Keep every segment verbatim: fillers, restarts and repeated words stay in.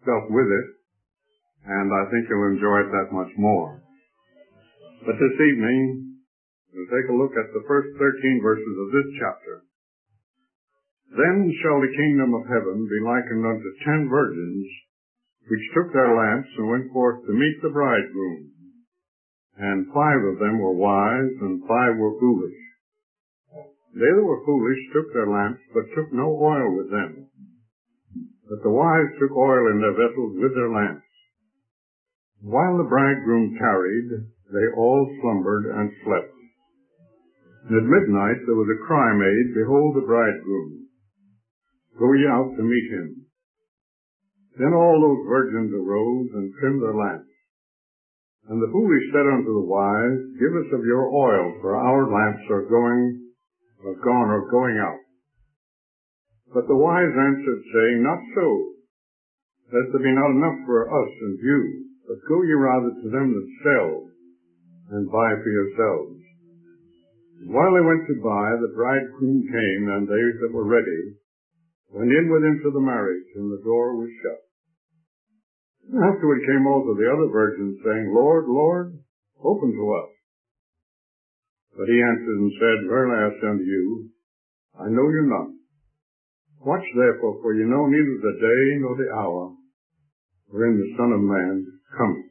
dealt with it, and I think you'll enjoy it that much more. But this evening, we'll take a look at the first thirteen verses of this chapter. Then shall the kingdom of heaven be likened unto ten virgins, which took their lamps and went forth to meet the bridegroom. And five of them were wise, and five were foolish. They that were foolish took their lamps, but took no oil with them. But the wise took oil in their vessels with their lamps. While the bridegroom tarried, they all slumbered and slept. And at midnight there was a cry made, Behold the bridegroom. Go ye out to meet him. Then all those virgins arose and trimmed their lamps. And the foolish said unto the wise, Give us of your oil, for our lamps are going, are gone, or going out. But the wise answered, saying, Not so, lest there be not enough for us and you, but go ye rather to them that sell, and buy for yourselves. And while they went to buy, the bridegroom came, and they that were ready went in with him to the marriage, and the door was shut. Afterward came also the other virgins, saying, Lord, Lord, open to us. But he answered and said, Verily I say unto you, I know you not. Watch therefore, for you know neither the day nor the hour wherein the Son of Man cometh.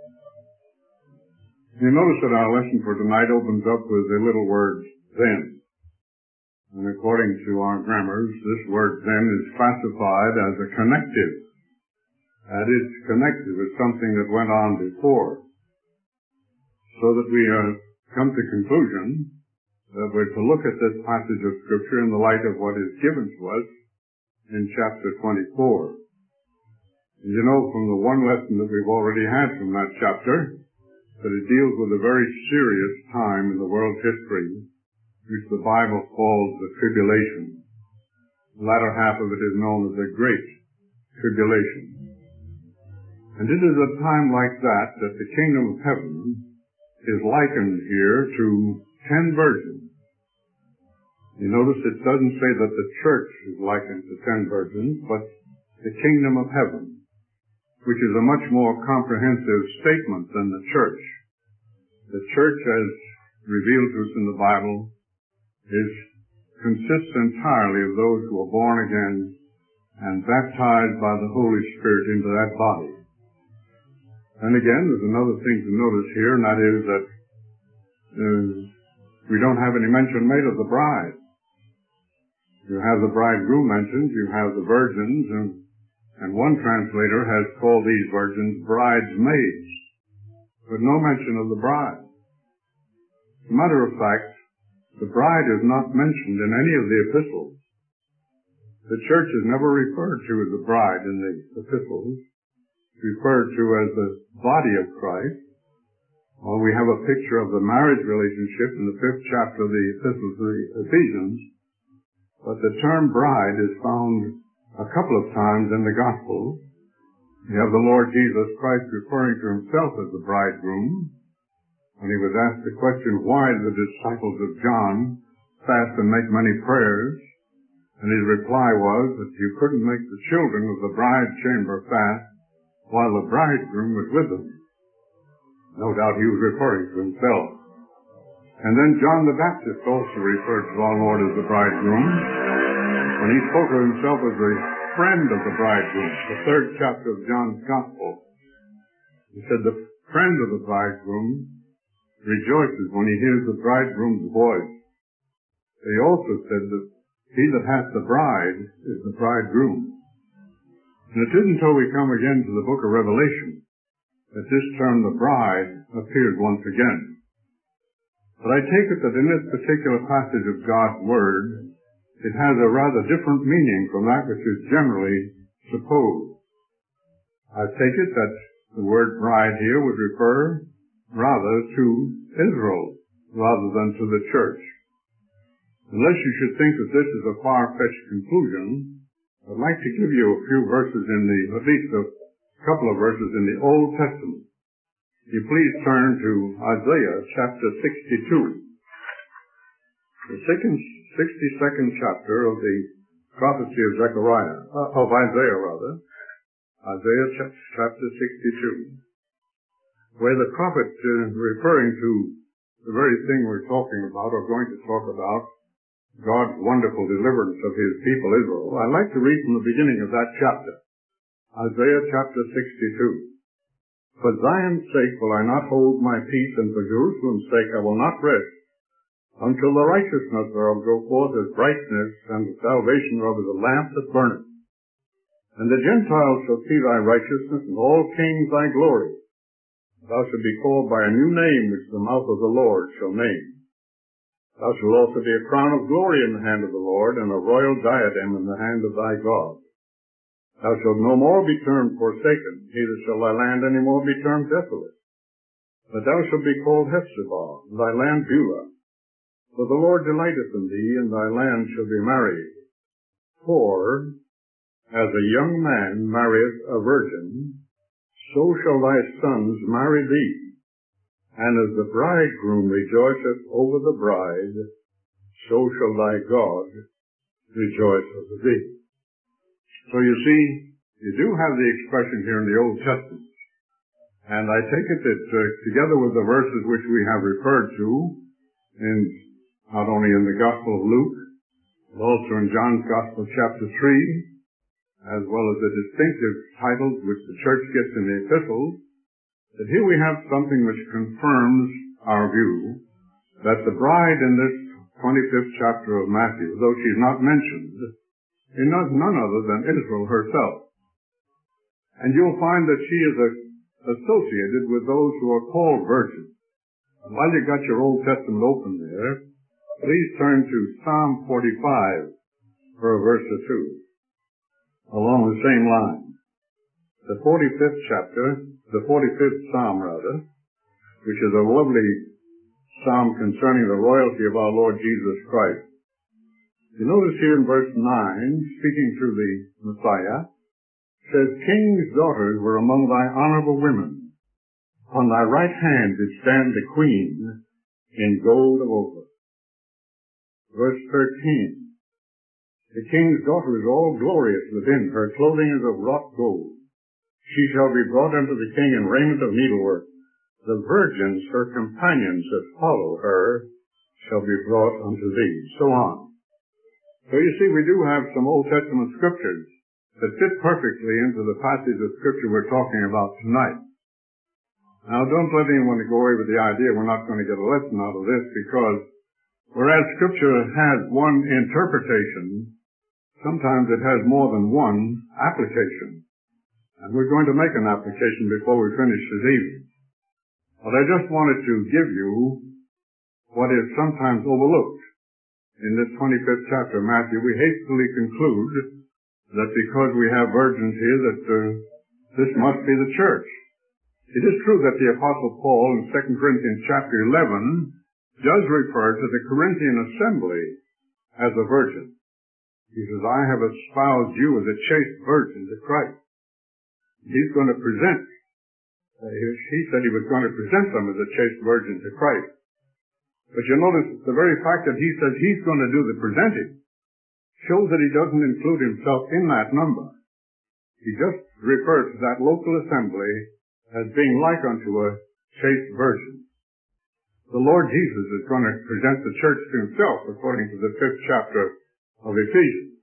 You notice that our lesson for tonight opens up with the little word, then. And according to our grammars, this word then is classified as a connective. That is, connected with something that went on before. So that we uh, come to conclusion that we're to look at this passage of Scripture in the light of what is given to us in chapter twenty-four. And you know from the one lesson that we've already had from that chapter that it deals with a very serious time in the world's history, which the Bible calls the tribulation. The latter half of it is known as the Great Tribulation. And it is a time like that that the kingdom of heaven is likened here to ten virgins. You notice it doesn't say that the church is likened to ten virgins, but the kingdom of heaven, which is a much more comprehensive statement than the church. The church, as revealed to us in the Bible, is consists entirely of those who are born again and baptized by the Holy Spirit into that body. And again, there's another thing to notice here, and that is that uh, we don't have any mention made of the bride. You have the bridegroom mentioned, you have the virgins, and, and one translator has called these virgins bridesmaids, but no mention of the bride. As a matter of fact, the bride is not mentioned in any of the epistles. The church is never referred to as a bride in the epistles. Referred to as the body of Christ. Well, we have a picture of the marriage relationship in the fifth chapter of the Epistle to the Ephesians, but the term bride is found a couple of times in the Gospels. You have the Lord Jesus Christ referring to himself as the bridegroom, when he was asked the question, why did the disciples of John fast and make many prayers? And his reply was that you couldn't make the children of the bride chamber fast while the bridegroom was with them. No doubt he was referring to himself. And then John the Baptist also referred to our Lord as the bridegroom when he spoke of himself as the friend of the bridegroom, the third chapter of John's Gospel. He said, the friend of the bridegroom rejoices when he hears the bridegroom's voice. He also said that he that hath the bride is the bridegroom. And it isn't until we come again to the book of Revelation that this term, the bride, appears once again. But I take it that in this particular passage of God's Word, it has a rather different meaning from that which is generally supposed. I take it that the word bride here would refer rather to Israel rather than to the church. Unless you should think that this is a far-fetched conclusion, I'd like to give you a few verses in the, at least a couple of verses in the Old Testament. You please turn to Isaiah chapter sixty-two. The sixty-second chapter of the prophecy of Zechariah, uh, of Isaiah rather. Isaiah chapter sixty-two, where the prophet is referring to the very thing we're talking about, or going to talk about, God's wonderful deliverance of his people Israel. I'd like to read from the beginning of that chapter, Isaiah chapter sixty-two. For Zion's sake will I not hold my peace, and for Jerusalem's sake I will not rest, until the righteousness thereof go forth as brightness, and the salvation thereof as a lamp that burneth. And the Gentiles shall see thy righteousness, and all kings thy glory. Thou shalt be called by a new name, which the mouth of the Lord shall name. Thou shalt also be a crown of glory in the hand of the Lord, and a royal diadem in the hand of thy God. Thou shalt no more be termed forsaken, neither shall thy land any more be termed desolate. But thou shalt be called Hephzibah, and thy land Beulah. For the Lord delighteth in thee, and thy land shall be married. For, as a young man marrieth a virgin, so shall thy sons marry thee. And as the bridegroom rejoiceth over the bride, so shall thy God rejoice over thee. So you see, you do have the expression here in the Old Testament. And I take it that uh, together with the verses which we have referred to, in not only in the Gospel of Luke, but also in John's Gospel chapter three, as well as the distinctive titles which the church gets in the epistles, that here we have something which confirms our view that the bride in this twenty-fifth chapter of Matthew, though she's not mentioned, is not none other than Israel herself. And you'll find that she is a, associated with those who are called virgins. And while you've got your Old Testament open there, please turn to Psalm forty-five for a verse or two, along the same line. The forty-fifth chapter, the forty-fifth Psalm rather, which is a lovely psalm concerning the royalty of our Lord Jesus Christ. You notice here in verse nine, speaking through the Messiah, says, Kings' daughters were among thy honorable women. On thy right hand did stand the queen in gold of Ophir. Verse thirteen, the king's daughter is all glorious within. Her clothing is of wrought gold. She shall be brought unto the king in raiment of needlework. The virgins, her companions that follow her, shall be brought unto thee. So on. So you see, we do have some Old Testament scriptures that fit perfectly into the passage of scripture we're talking about tonight. Now, don't let anyone go away with the idea we're not going to get a lesson out of this, because whereas scripture has one interpretation, sometimes it has more than one application. And we're going to make an application before we finish this evening. But I just wanted to give you what is sometimes overlooked. In this twenty-fifth chapter of Matthew, we hastily conclude that because we have virgins here that uh, this must be the church. It is true that the Apostle Paul in Second Corinthians chapter eleven does refer to the Corinthian assembly as a virgin. He says, I have espoused you as a chaste virgin to Christ. He's going to present, uh, he said he was going to present them as a chaste virgin to Christ. But you notice the very fact that he says he's going to do the presenting shows that he doesn't include himself in that number. He just refers to that local assembly as being like unto a chaste virgin. The Lord Jesus is going to present the church to himself according to the fifth chapter of Ephesians.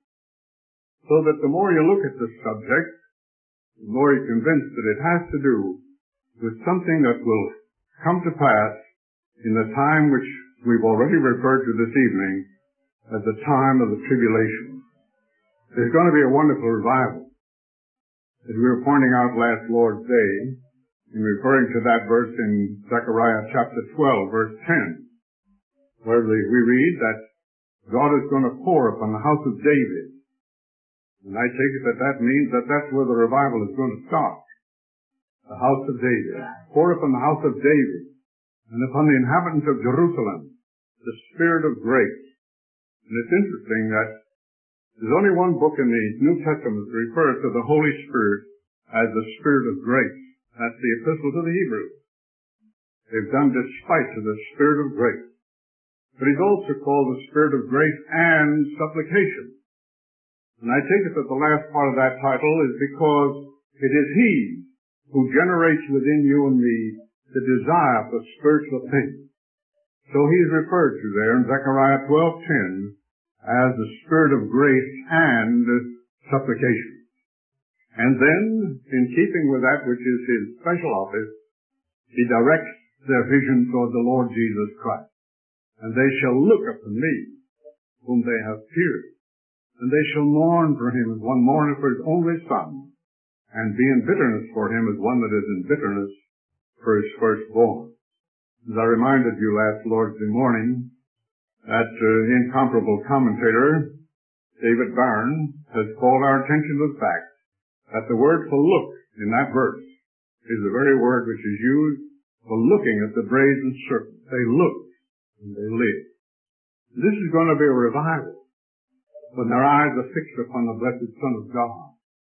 So that the more you look at this subject, the more you're convinced that it has to do with something that will come to pass in the time which we've already referred to this evening as the time of the tribulation. There's going to be a wonderful revival. As we were pointing out last Lord's Day, in referring to that verse in Zechariah chapter twelve, verse ten, where we read that God is going to pour upon the house of David. And I take it that that means that that's where the revival is going to start. The house of David. Pour upon the house of David and upon the inhabitants of Jerusalem the Spirit of grace. And it's interesting that there's only one book in the New Testament that refers to the Holy Spirit as the Spirit of grace. That's the Epistle to the Hebrews. They've done despite to the Spirit of grace. But he's also called the Spirit of grace and supplication. And I take it that the last part of that title is because It is He who generates within you and me the desire for spiritual things. So He is referred to there in Zechariah twelve ten as the Spirit of grace and supplication. And then, in keeping with that which is His special office, He directs their vision toward the Lord Jesus Christ. And they shall look upon me, whom they have pierced, and they shall mourn for Him as one mourneth for his only son, and be in bitterness for him as one that is in bitterness for his firstborn. As I reminded you last Lord's Day morning, that uh, incomparable commentator, David Barron, has called our attention to the fact that the word for look in that verse is the very word which is used for looking at the brazen serpent. They looked and they lived. This is going to be a revival when their eyes are fixed upon the blessed Son of God.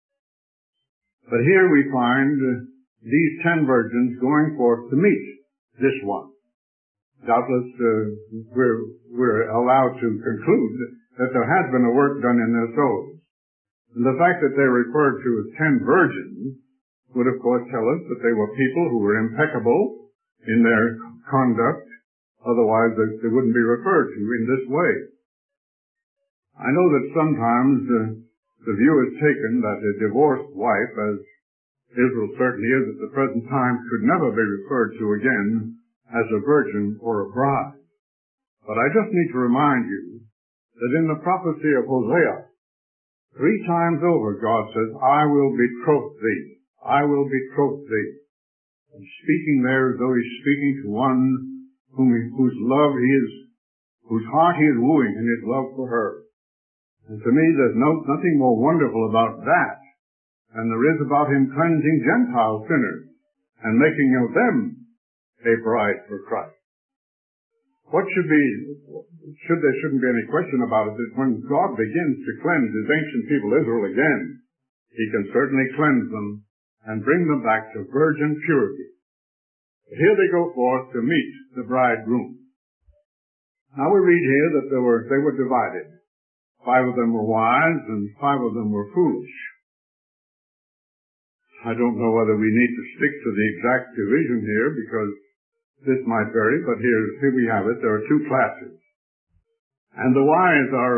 But here we find uh, these ten virgins going forth to meet this one. Doubtless uh, we're, we're allowed to conclude that there has been a work done in their souls. And the fact that they're referred to as ten virgins would of course tell us that they were people who were impeccable in their conduct. Otherwise they, they wouldn't be referred to in this way. I know that sometimes uh, the view is taken that a divorced wife, as Israel certainly is at the present time, could never be referred to again as a virgin or a bride. But I just need to remind you that in the prophecy of Hosea, three times over God says, I will betroth thee. I will betroth thee. And speaking there as though He's speaking to one whom he, whose love he is, whose heart He is wooing in His love for her. And to me there's no, nothing more wonderful about that than there is about Him cleansing Gentile sinners and making of them a bride for Christ. What should be, should there shouldn't be any question about it, that when God begins to cleanse His ancient people Israel again, He can certainly cleanse them and bring them back to virgin purity. But here they go forth to meet the bridegroom. Now we read here that there were, they were divided. Five of them were wise and five of them were foolish. I don't know whether we need to stick to the exact division here because this might vary, but here, here we have it. There are two classes. And the wise are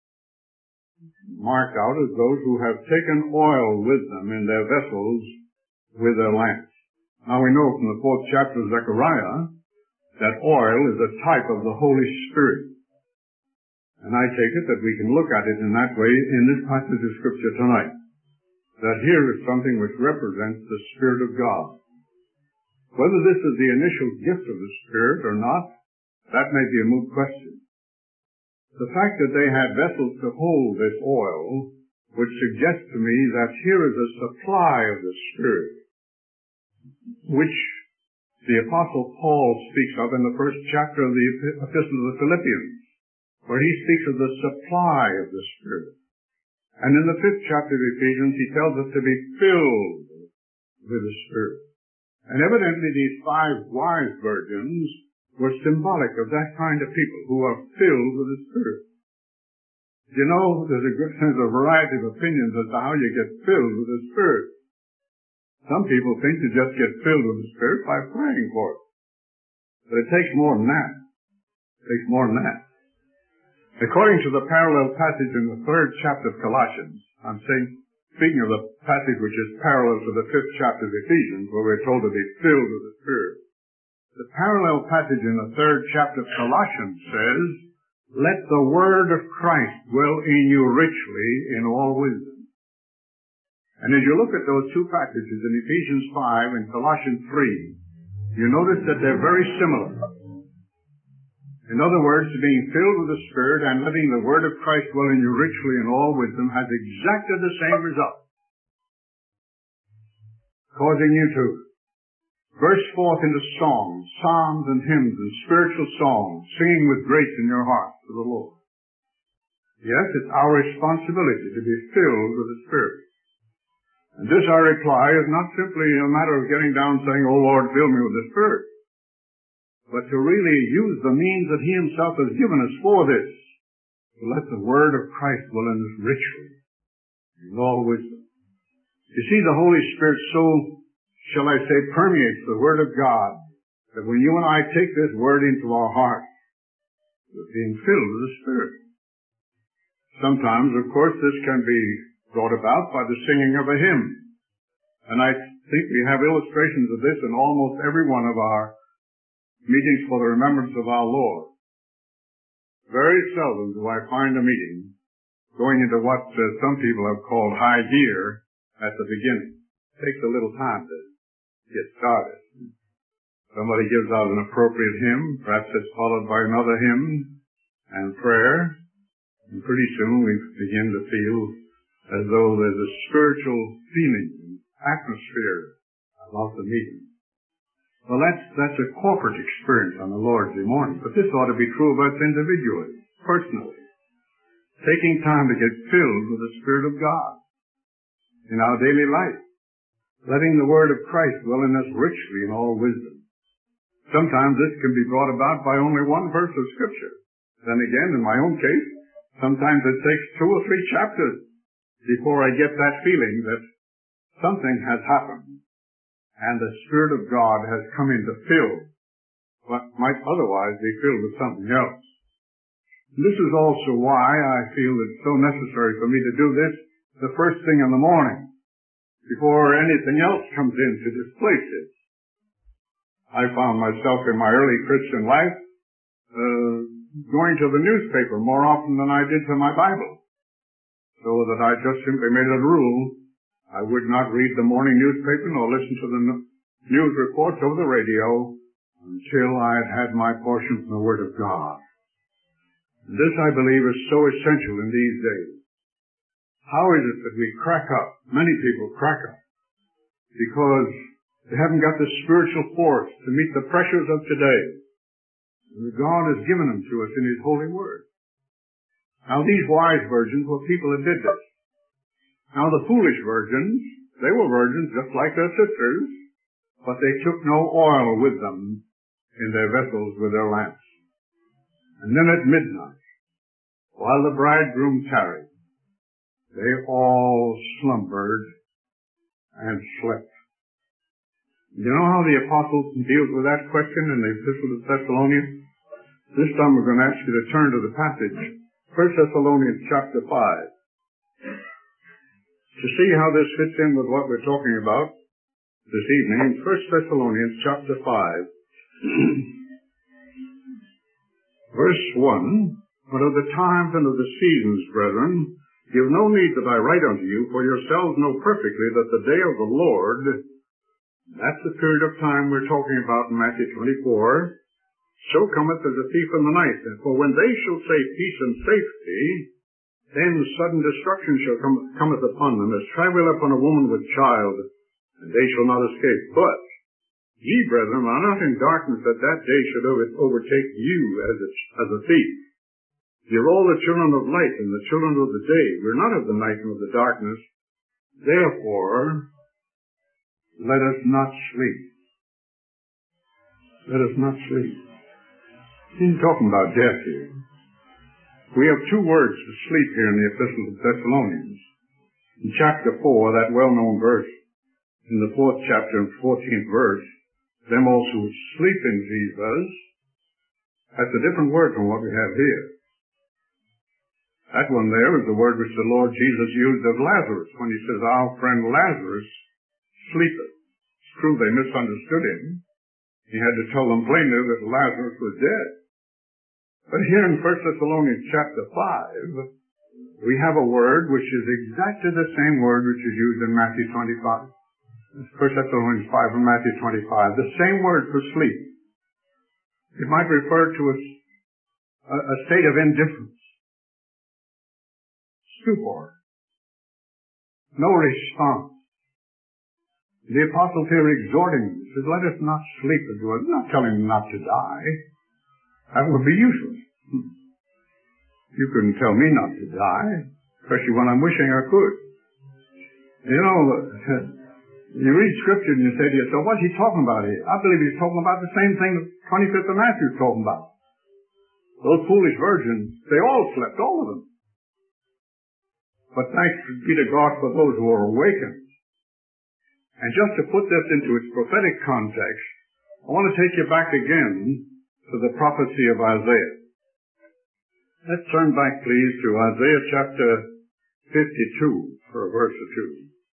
marked out as those who have taken oil with them in their vessels with their lamps. Now we know from the fourth chapter of Zechariah that oil is a type of the Holy Spirit. And I take it that we can look at it in that way in this passage of Scripture tonight. That here is something which represents the Spirit of God. Whether this is the initial gift of the Spirit or not, that may be a moot question. The fact that they had vessels to hold this oil would suggest to me that here is a supply of the Spirit, which the Apostle Paul speaks of in the first chapter of the Epistle of the Philippians, where he speaks of the supply of the Spirit. And in the fifth chapter of Ephesians, he tells us to be filled with the Spirit. And evidently these five wise virgins were symbolic of that kind of people who are filled with the Spirit. You know, there's a, there's a variety of opinions as to how you get filled with the Spirit. Some people think you just get filled with the Spirit by praying for it. But it takes more than that. It takes more than that. According to the parallel passage in the third chapter of Colossians, I'm saying, speaking of the passage which is parallel to the fifth chapter of Ephesians, where we're told to be filled with the Spirit, the parallel passage in the third chapter of Colossians says, let the word of Christ dwell in you richly in all wisdom. And as you look at those two passages in Ephesians five and Colossians three, you notice that they're very similar. In other words, being filled with the Spirit and letting the word of Christ dwell in you richly in all wisdom has exactly the same result, causing you to burst forth into songs, psalms and hymns and spiritual songs, singing with grace in your heart to the Lord. Yes, it's our responsibility to be filled with the Spirit. And this, I reply, is not simply a matter of getting down saying, oh Lord, fill me with the Spirit, but to really use the means that He Himself has given us for this, to let the word of Christ dwell in us richly, in all wisdom. You see, the Holy Spirit so, shall I say, permeates the Word of God, that when you and I take this Word into our hearts, we're being filled with the Spirit. Sometimes, of course, this can be brought about by the singing of a hymn. And I think we have illustrations of this in almost every one of our meetings for the remembrance of our Lord. Very seldom do I find a meeting going into what uh, some people have called high gear at the beginning. It takes a little time to get started. Somebody gives out an appropriate hymn, perhaps it's followed by another hymn and prayer, and pretty soon we begin to feel as though there's a spiritual feeling, atmosphere about the meeting. Well, that's, that's a corporate experience on the Lord's Day morning, but this ought to be true of us individually, personally. Taking time to get filled with the Spirit of God in our daily life. Letting the Word of Christ dwell in us richly in all wisdom. Sometimes this can be brought about by only one verse of Scripture. Then again, in my own case, sometimes it takes two or three chapters before I get that feeling that something has happened and the Spirit of God has come in to fill what might otherwise be filled with something else. This is also why I feel it's so necessary for me to do this the first thing in the morning, before anything else comes in to displace it. I found myself in my early Christian life uh, going to the newspaper more often than I did to my Bible, so that I just simply made it a rule I would not read the morning newspaper nor listen to the news reports over the radio until I had had my portion from the Word of God. This, I believe, is so essential in these days. How is it that we crack up? Many people crack up because they haven't got the spiritual force to meet the pressures of today. God has given them to us in His holy Word. Now, these wise virgins were people that did this. Now, the foolish virgins, they were virgins just like their sisters, but they took no oil with them in their vessels with their lamps. And then at midnight, while the bridegroom tarried, they all slumbered and slept. You know how the apostle deals with that question in the Epistle to Thessalonians? This time we're going to ask you to turn to the passage, First Thessalonians chapter five, to see how this fits in with what we're talking about this evening. First Thessalonians chapter five, verse one, But of the times and of the seasons, brethren, give no need that I write unto you, for yourselves know perfectly that the day of the Lord, that's the period of time we're talking about in Matthew twenty-four, so cometh as a thief in the night. And for when they shall say peace and safety, then sudden destruction shall come cometh upon them, as travail upon a woman with child, and they shall not escape. But ye, brethren, are not in darkness, that that day should overtake you as a, as a thief. You're all the children of light and the children of the day. We're not of the night nor of the darkness. Therefore, let us not sleep. Let us not sleep. He's talking about death here. We have two words for sleep here in the Epistle to Thessalonians. In chapter four, that well-known verse, in the fourth chapter and fourteenth verse, them also who sleep in Jesus, that's a different word from what we have here. That one there is the word which the Lord Jesus used of Lazarus when He says, our friend Lazarus sleepeth. It's true they misunderstood Him. He had to tell them plainly that Lazarus was dead. But here in First Thessalonians chapter five, we have a word which is exactly the same word which is used in Matthew twenty-five. First Thessalonians five and Matthew twenty-five, the same word for sleep. It might refer to a, a state of indifference, stupor, no response. The apostle here exhorting them, says, let us not sleep as well. I'm not telling them not to die. That would be useless. You couldn't tell me not to die, especially when I'm wishing I could. You know, you read Scripture and you say to yourself, what's he talking about here? I believe he's talking about the same thing the twenty-fifth of Matthew is talking about. Those foolish virgins, they all slept, all of them. But thanks be to God for those who are awakened And just to put this into its prophetic context, I want to take you back again to the prophecy of Isaiah. Let's turn back, please, to Isaiah chapter fifty-two for a verse or two.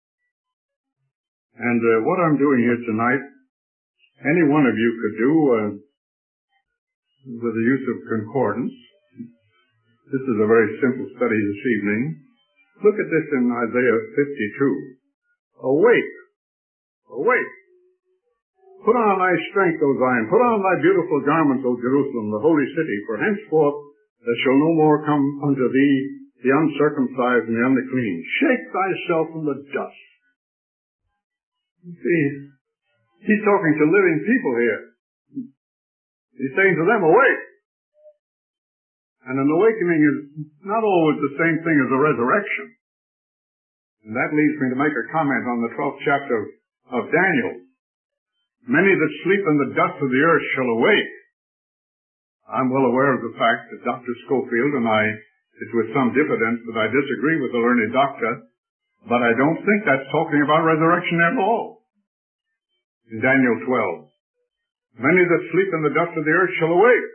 And uh, what I'm doing here tonight, any one of you could do uh, with the use of concordance. This is a very simple study this evening. Look at this in Isaiah fifty-two. Awake! Awake! Put on thy strength, O Zion. Put on thy beautiful garments, O Jerusalem, the holy city. For henceforth there shall no more come unto thee the uncircumcised and the unclean. Shake thyself from the dust. You see, he's talking to living people here. He's saying to them, awake. And an awakening is not always the same thing as a resurrection. And that leads me to make a comment on the twelfth chapter of Daniel. Many that sleep in the dust of the earth shall awake. I'm well aware of the fact that Doctor Schofield and I, it's with some diffidence that I disagree with the learned doctor, but I don't think that's talking about resurrection at all. In Daniel twelve, many that sleep in the dust of the earth shall awake.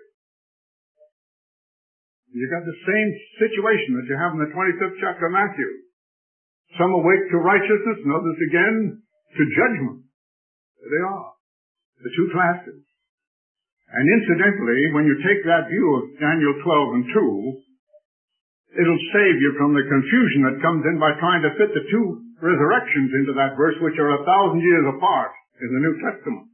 You got the same situation that you have in the twenty-fifth chapter of Matthew. Some awake to righteousness and others again to judgment. There they are. The two classes. And incidentally, when you take that view of Daniel twelve and two, it'll save you from the confusion that comes in by trying to fit the two resurrections into that verse, which are a thousand years apart in the New Testament.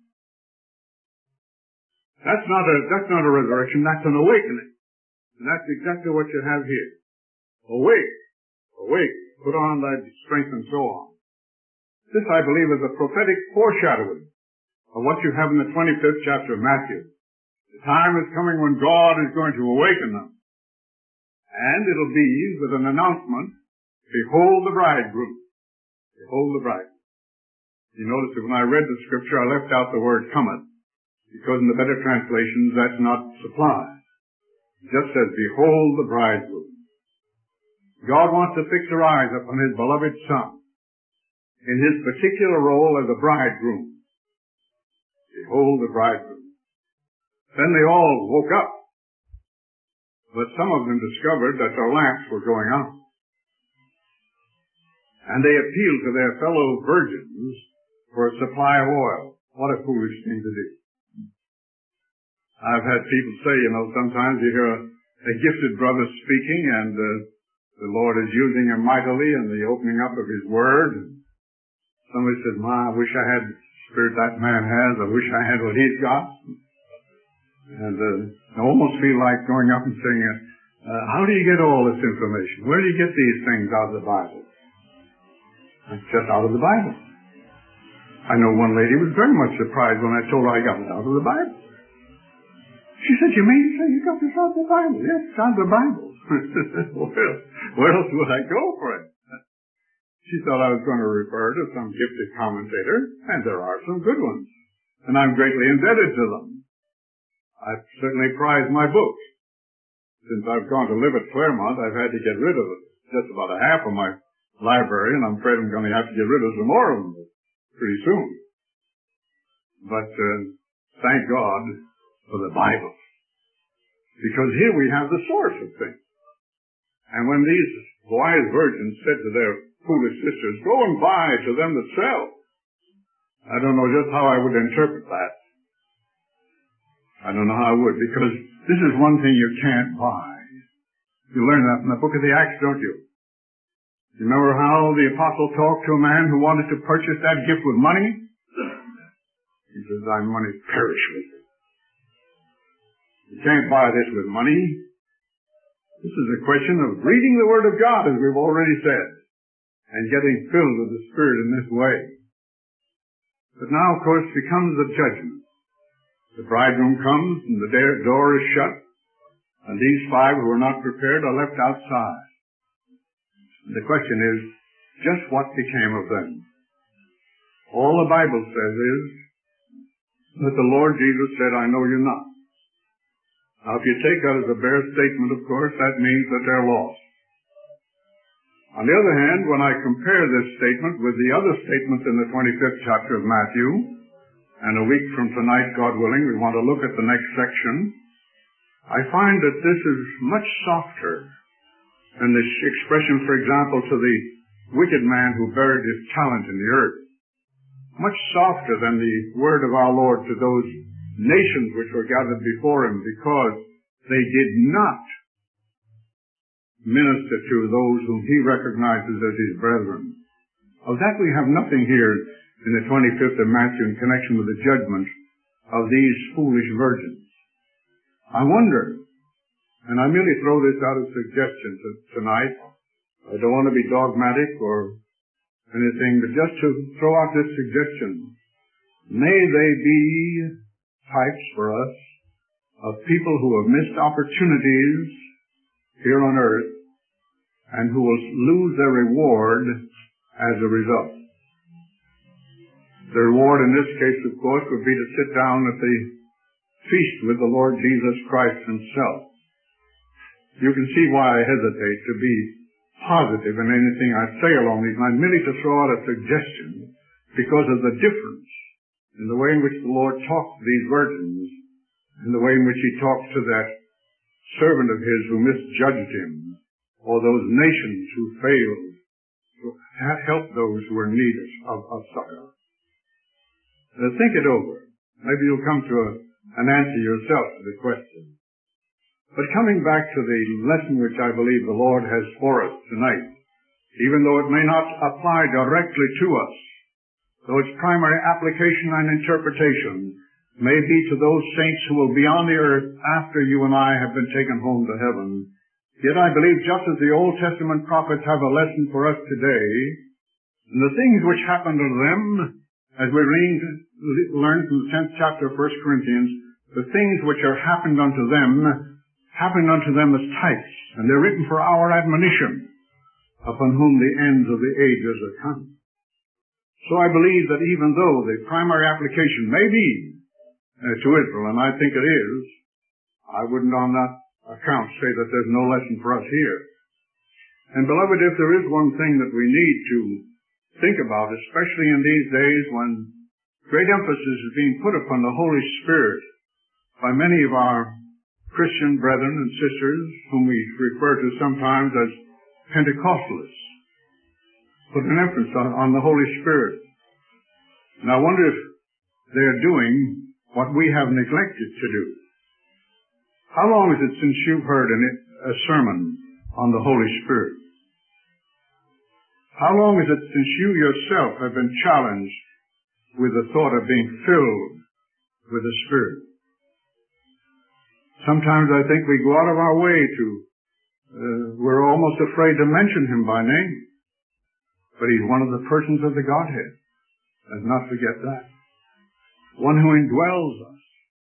That's not a, that's not a resurrection, that's an awakening. And that's exactly what you have here. Awake, awake, put on thy strength and so on. This, I believe, is a prophetic foreshadowing of what you have in the twenty-fifth chapter of Matthew. The time is coming when God is going to awaken them. And it'll be with an announcement, behold the bridegroom. Behold the bridegroom. You notice that when I read the scripture, I left out the word cometh, because in the better translations, that's not supplied. It just says, behold the bridegroom. God wants to fix our eyes upon his beloved Son in his particular role as a bridegroom. Behold the bridegroom. Then they all woke up, but some of them discovered that their lamps were going out. And they appealed to their fellow virgins for a supply of oil. What a foolish thing to do. I've had people say, you know, sometimes you hear a, a gifted brother speaking and uh, the Lord is using him mightily in the opening up of his word. And somebody says, my, I wish I had the spirit that man has. I wish I had what he's got. And uh, I almost feel like going up and saying, uh, how do you get all this information? Where do you get these things out of the Bible? It's just out of the Bible. I know one lady was very much surprised when I told her I got it out of the Bible. She said, you mean to say you got this out of the Bible? Yes, it's out of the Bible. Well, where else would I go for it? She thought I was going to refer to some gifted commentator, and there are some good ones. And I'm greatly indebted to them. I certainly prize my books. Since I've gone to live at Claremont, I've had to get rid of just about a half of my library, and I'm afraid I'm going to have to get rid of some more of them pretty soon. But uh, thank God for the Bible. Because here we have the source of things. And when these wise virgins said to their foolish sisters, go and buy to them that sell, I don't know just how I would interpret that. I don't know how I would, because this is one thing you can't buy. You learn that from the book of the Acts, don't you? You remember how the apostle talked to a man who wanted to purchase that gift with money? He says, thy money perish with you. You can't buy this with money. This is a question of reading the Word of God, as we've already said, and getting filled with the Spirit in this way. But now, of course, becomes the judgment. The bridegroom comes, and the door is shut, and these five who are not prepared are left outside. And the question is, just what became of them? All the Bible says is that the Lord Jesus said, I know you not. Now, if you take that as a bare statement, of course, that means that they're lost. On the other hand, when I compare this statement with the other statements in the twenty-fifth chapter of Matthew, and a week from tonight, God willing, we want to look at the next section, I find that this is much softer than the expression, for example, to the wicked man who buried his talent in the earth. Much softer than the word of our Lord to those nations which were gathered before him, because they did not minister to those whom he recognizes as his brethren. Of that we have nothing here in the twenty-fifth of Matthew in connection with the judgment of these foolish virgins. I wonder, and I merely throw this out as suggestion to, tonight. I don't want to be dogmatic or anything, but just to throw out this suggestion. May they be types for us of people who have missed opportunities here on earth and who will lose their reward as a result. The reward in this case, of course, would be to sit down at the feast with the Lord Jesus Christ himself. You can see why I hesitate to be positive in anything I say along these lines, merely to throw out a suggestion because of the difference in the way in which the Lord talked to these virgins and the way in which he talks to that servant of his who misjudged him, or those nations who failed to help those who were in need of, of succor. Now think it over. Maybe you'll come to a, an answer yourself to the question. But coming back to the lesson which I believe the Lord has for us tonight, even though it may not apply directly to us, though its primary application and interpretation may be to those saints who will be on the earth after you and I have been taken home to heaven, yet I believe just as the Old Testament prophets have a lesson for us today, and the things which happened to them, as we read, learn from the tenth chapter of First Corinthians, the things which are happened unto them, happened unto them as types, and they're written for our admonition, upon whom the ends of the ages are come. So I believe that even though the primary application may be uh, to Israel, and I think it is, I wouldn't on that account say that there's no lesson for us here. And beloved, if there is one thing that we need to think about, especially in these days when great emphasis is being put upon the Holy Spirit by many of our Christian brethren and sisters, whom we refer to sometimes as Pentecostalists, put an emphasis on, on the Holy Spirit. And I wonder if they're doing what we have neglected to do. How long is it since you've heard an, a sermon on the Holy Spirit? How long is it since you yourself have been challenged with the thought of being filled with the Spirit? Sometimes I think we go out of our way to, uh, we're almost afraid to mention him by name. But he's one of the persons of the Godhead. Let's not forget that. One who indwells us.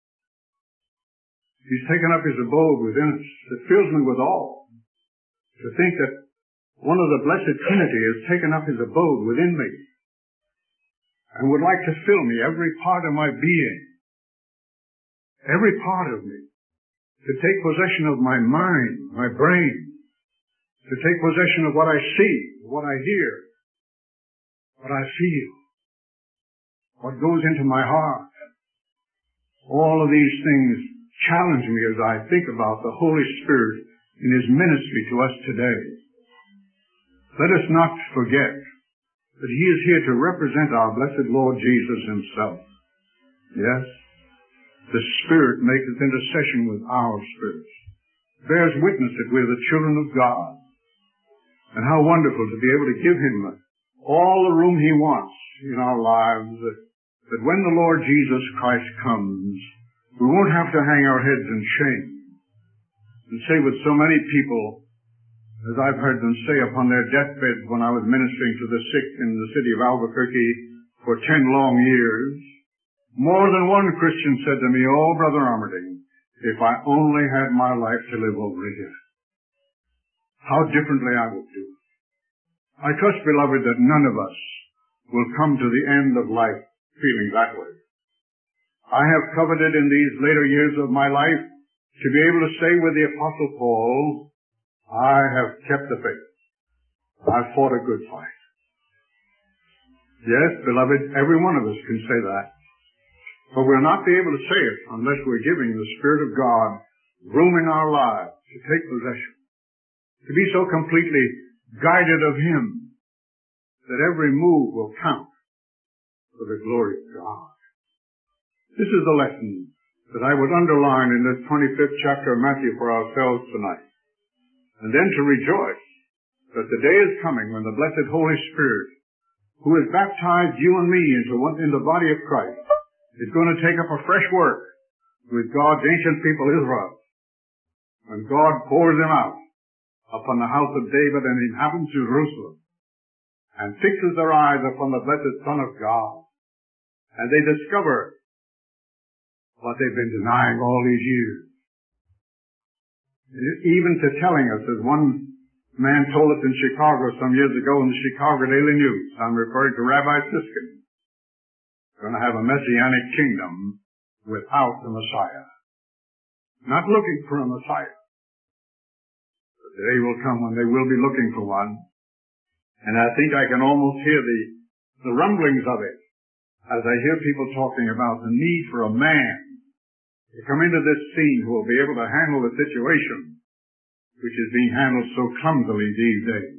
He's taken up his abode within us. It fills me with awe to think that one of the blessed Trinity has taken up his abode within me and would like to fill me, every part of my being, every part of me, to take possession of my mind, my brain, to take possession of what I see, what I hear, what I feel, what goes into my heart. All of these things challenge me as I think about the Holy Spirit in his ministry to us today. Let us not forget that he is here to represent our blessed Lord Jesus himself. Yes, the Spirit maketh intercession with our spirits, bears witness that we're the children of God. And how wonderful to be able to give him all the room he wants in our lives, that, that when the Lord Jesus Christ comes, we won't have to hang our heads in shame and say with so many people, as I've heard them say upon their deathbeds when I was ministering to the sick in the city of Albuquerque for ten long years, more than one Christian said to me, "Oh, Brother Armerding, if I only had my life to live over again, how differently I would do." I trust, beloved, that none of us will come to the end of life feeling that way. I have coveted in these later years of my life to be able to say with the Apostle Paul, "I have kept the faith. I've fought a good fight. Yes, beloved, every one of us can say that. But we'll not be able to say it unless we're giving the Spirit of God room in our lives to take possession, to be so completely guided of Him that every move will count for the glory of God. This is the lesson that I would underline in this twenty-fifth chapter of Matthew for ourselves tonight. And then to rejoice that the day is coming when the blessed Holy Spirit, who has baptized you and me into one, in the body of Christ, is going to take up a fresh work with God's ancient people Israel. When God pours Him out upon the house of David and inhabits Jerusalem, and fixes their eyes upon the blessed Son of God, and they discover what they've been denying all these years. Even to telling us, as one man told us in Chicago some years ago in the Chicago Daily News, I'm referring to Rabbi Siskin, going to have a messianic kingdom without the Messiah. Not looking for a Messiah. The day will come when they will be looking for one. And I think I can almost hear the, the rumblings of it as I hear people talking about the need for a man to come into this scene who will be able to handle the situation which is being handled so clumsily these days.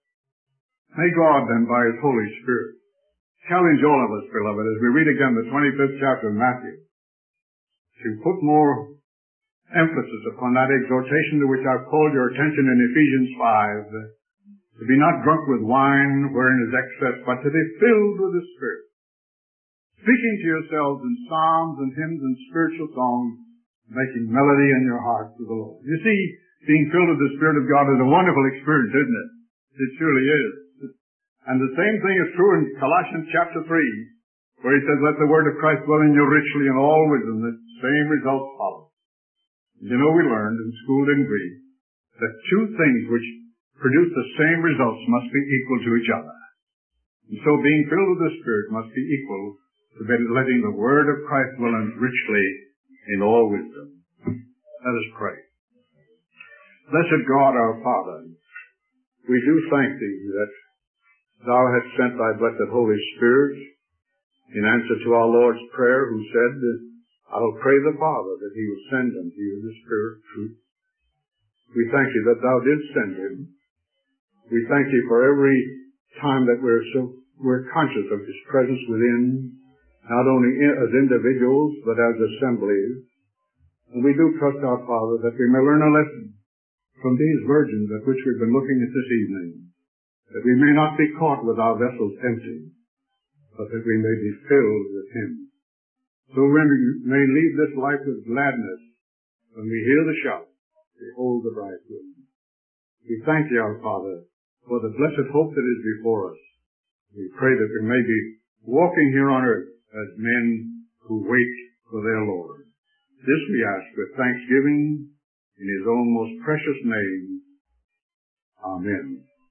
May God then, by His Holy Spirit, challenge all of us, beloved, as we read again the twenty-fifth chapter of Matthew, to put more emphasis upon that exhortation to which I've called your attention in Ephesians five, to be not drunk with wine wherein is excess, but to be filled with the Spirit, speaking to yourselves in psalms and hymns and spiritual songs, making melody in your heart to the Lord. You see, being filled with the Spirit of God is a wonderful experience, isn't it? It surely is. And the same thing is true in Colossians chapter three, where he says, let the word of Christ dwell in you richly in all wisdom, that same results follow. You know, we learned and schooled in Greek that two things which produce the same results must be equal to each other. And so being filled with the Spirit must be equal to letting the word of Christ dwell in richly in all wisdom. Let us pray. Blessed God our Father, we do thank Thee that Thou hast sent Thy blessed Holy Spirit in answer to our Lord's prayer, who said, I will pray the Father that He will send unto you the Spirit of truth. We thank You that Thou didst send Him. We thank You for every time that we're so we're conscious of His presence within, not only in, as individuals, but as assemblies. And we do trust our Father that we may learn a lesson from these virgins at which we've been looking at this evening, that we may not be caught with our vessels empty, but that we may be filled with Him. So we may leave this life with gladness when we hear the shout, behold the bridegroom. We thank You, our Father, for the blessed hope that is before us. We pray that we may be walking here on earth as men who wait for their Lord. This we ask with thanksgiving in His own most precious name. Amen.